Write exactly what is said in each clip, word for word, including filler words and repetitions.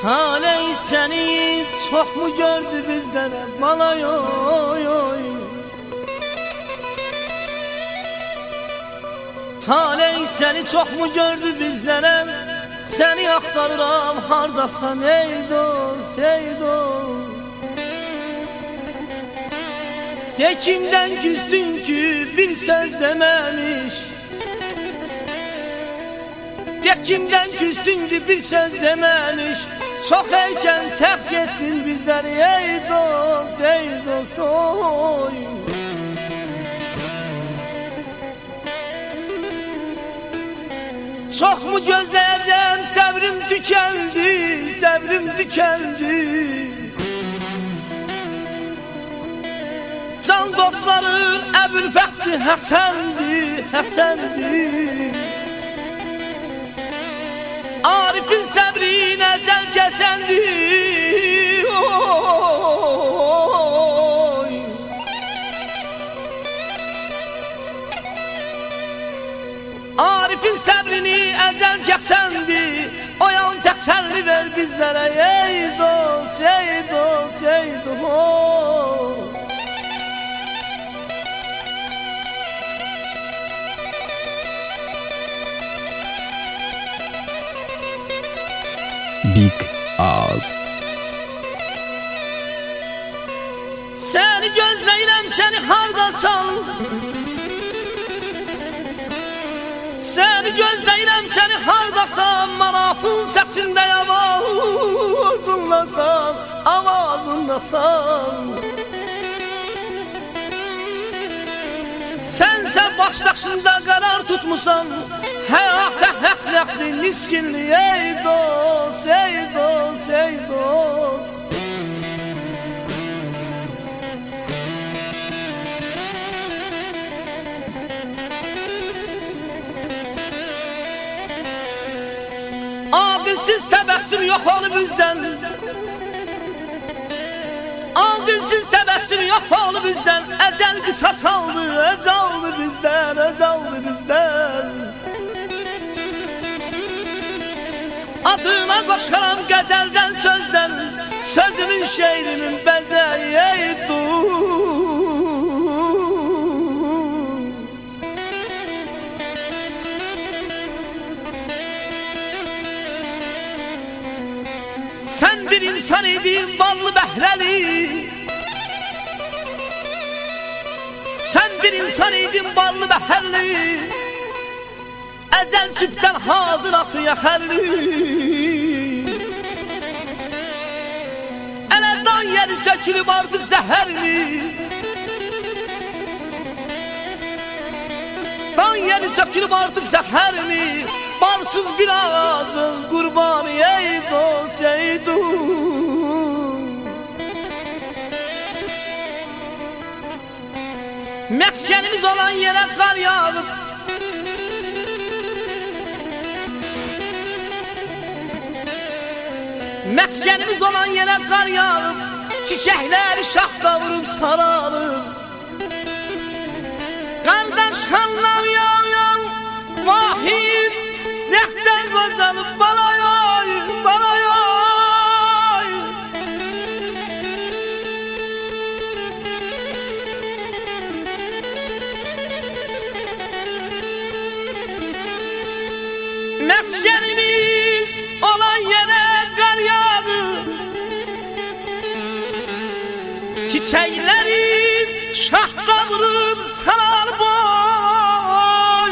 Taley seni çok mu gördü bizden bana yoy yoy. Taley seni çok mu gördü bizden, seni aktarıram hardasan ey dost ey dost. De kimden küstün ki bir söz dememiş, de kimden küstün ki bir söz dememiş. Çok erken terk ettin bizleri ey dost ey dost oy. Çok mu gözleyeceğim, sabrim tükendi, sabrim tükendi. Can dostların Ebu'l-Fəthi hak sendi, hak sendi. Arif'in sabrine ecel kesendi oy. Arif'in sabrini ecel kesendi. O yan teselli ver bizlere ey dost ey dost ey dost. Big Ağız. Seni gözleyirəm, seni hardasan. Seni gözleyirəm, seni hardasan. Manafın səsində avazındasan, avazındasan. Sənsə başdaşında qarar tutmusan. Həyata həsrətli niskinli ey dost ey dost ey dost. Aqilsiz təbəssüm yox olub bizdən, aqilsiz təbəssüm yox olub bizdən. Əcəl qısas aldı, əcaldı bizdən, əcaldı bizdən. Adına koşaram gazelden sözden, sözümün şeirimin bezeyi ey dur. Sen bir insan idin ballı behreli, sen bir insan idin ballı behreli. Ecel sütten hazır atı yakarlı. Elden yeri sökülüp artık zehirli. Dan yeri sökülüp artık zehirli. Balsız bir ağacın kurbanı ey dost ey dost. Meskenimiz olan yere kar yağıp, meskenimiz olan yere kar yağıp, çiçekleri şahta vurup saralım. Kardeş kanlar yağ yağ, vahid nekten kazanıp bana yağ, bana yağ. Meskenimiz olan yere kar yağdı, çiçekleri şahta vurup sarar boy.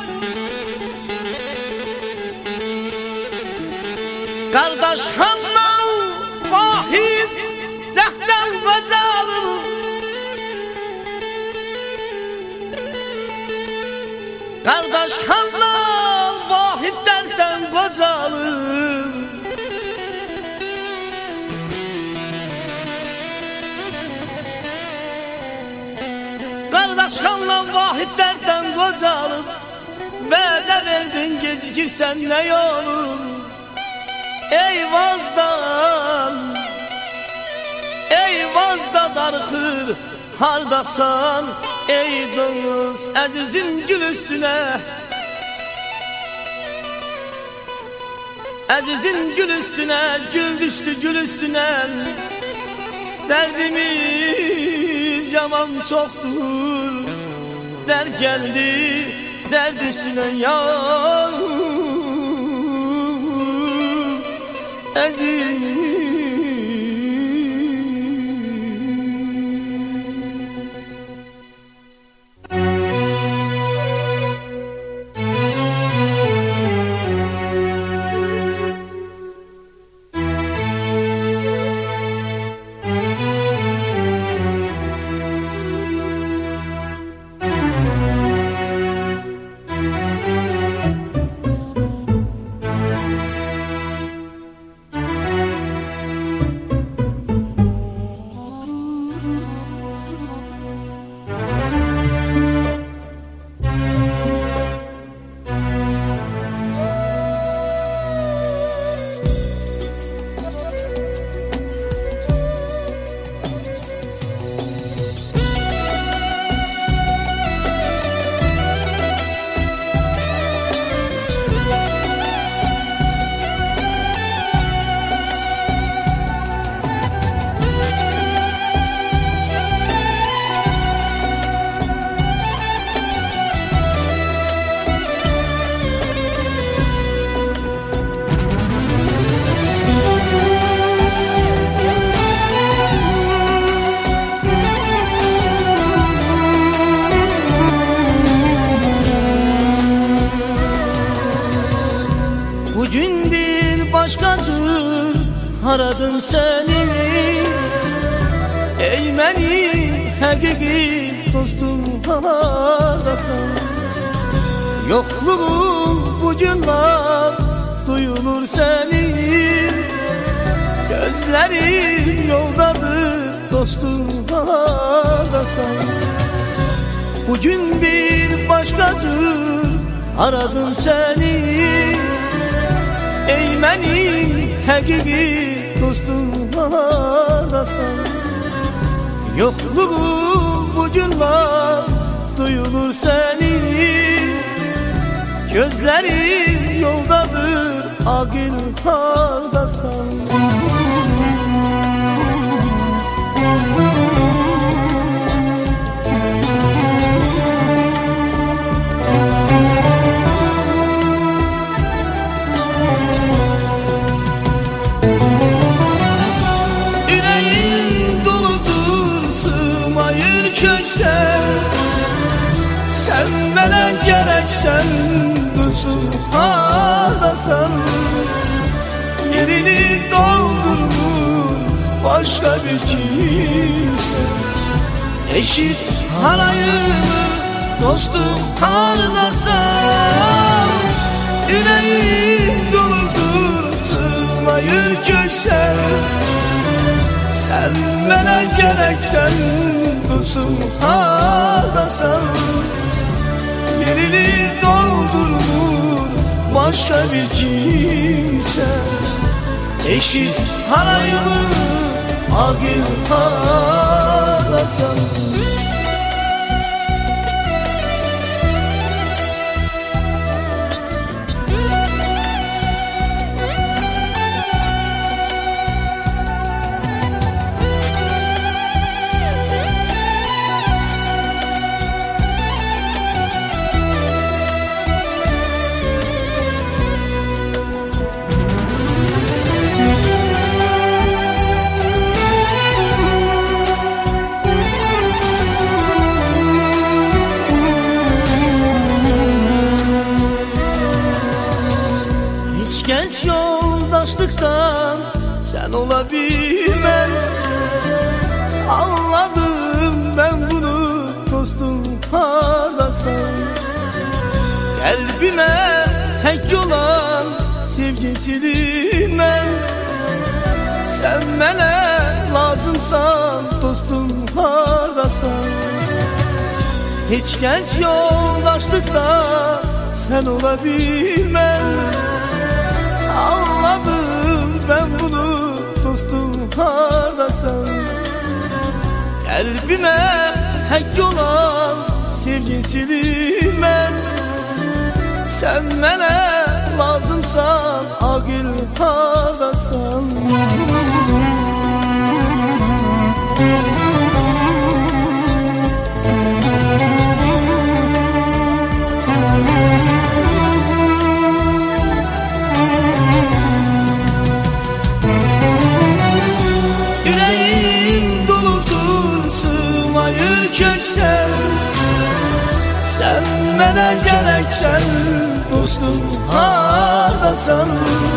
Kardeş hanlar vahid dertten kazanır. Kardeş hanlar vahid dertten kazanır. Kardeş hanla vahid dertten kocalır. Vədə verdin gecikirsən ne olur. Ey vazdan, ey vazda darıxır hardasan ey dost, əzizim gül üstüne. Azizim gül üstüne, gül düştü gül üstüne. Derdimiz yaman çoktur. Dert geldi, dert üstüne yar. Aziz bugün bir başkadır, aradım seni. Ey benim hakiki dostum hardasın. Yokluğun bugün var, duyulur senin. Gözlerim yoldadır, dostum hardasın. Bugün bir başkadır, aradım seni. Ey benim hakiki dostum hardasın. Yokluğun bugün var, duyulur senin. Gözlerin yoldadır, akıl hardasın. Sen bana gereksen dostum hardasın. Yerini doldurmuş başka bir kimse. Eşit harayımı dostum hardasın. Yüreğim doludur sığmayır köksen. Sen bana gereksen dostum hardasın. Yerini doldurmuş başka bir kimse. Eşit harayımı akıl hardasın. Genç yoldaşlıktan sen olabilmez. Anladım ben bunu dostum hardasın. Kalbime hak olan sevgi silinmez. Sen bana lazımsan dostum hardasın. Hiç genç yoldaşlıkta sen olabilmez. Anladım ben bunu dostum hardasın. Kalbime hak olan sevgi silinmez. Sen bana lazımsan, Agil hardasan? Yüreğim doludur, sığmayır köksen. Sen mənə gərəksən, dostum hardasan?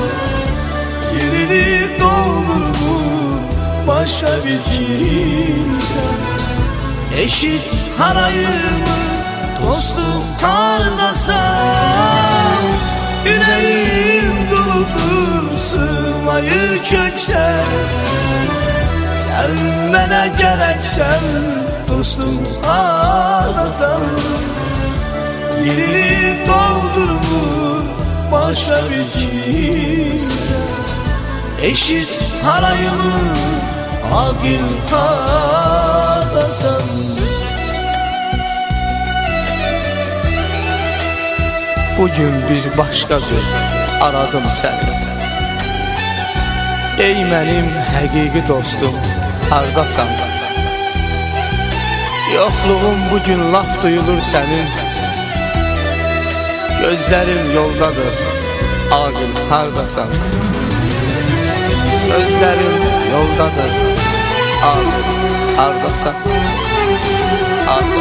Yerini doldurur başka bir kimsen. Eşit harayımı, dostum hardasan? Yüreğim doludur, sığmayır köksen. Sen mənə gərəksən, dostum hardasan? Yerini doldurur başka bir kimsen. Eşit harayımı, Agil hardasan? Bugün bir başqadır, aradım səni. Ey mənim həqiqi dostum, hardasan? Yoxluğum bugün laf duyulur sənin. Gözlərim yoldadır, Agil hardasan? Gözlərim yoldadır, Agil hardasan? Agil